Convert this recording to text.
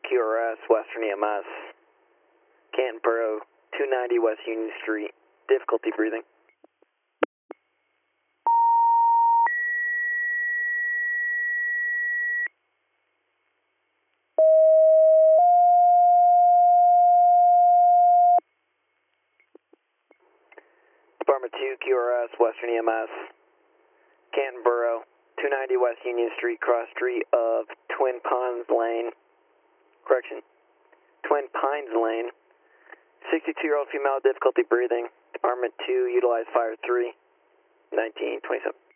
QRS, Western EMS, Canton Borough, 290 West Union Street. Difficulty breathing. Department 2, QRS, Western EMS, Canton Borough, 290 West Union Street, cross street of Twin Pines Lane. Correction, Twin Pines Lane. 62-year-old female, difficulty breathing. Department 2, utilize fire 3, 1927.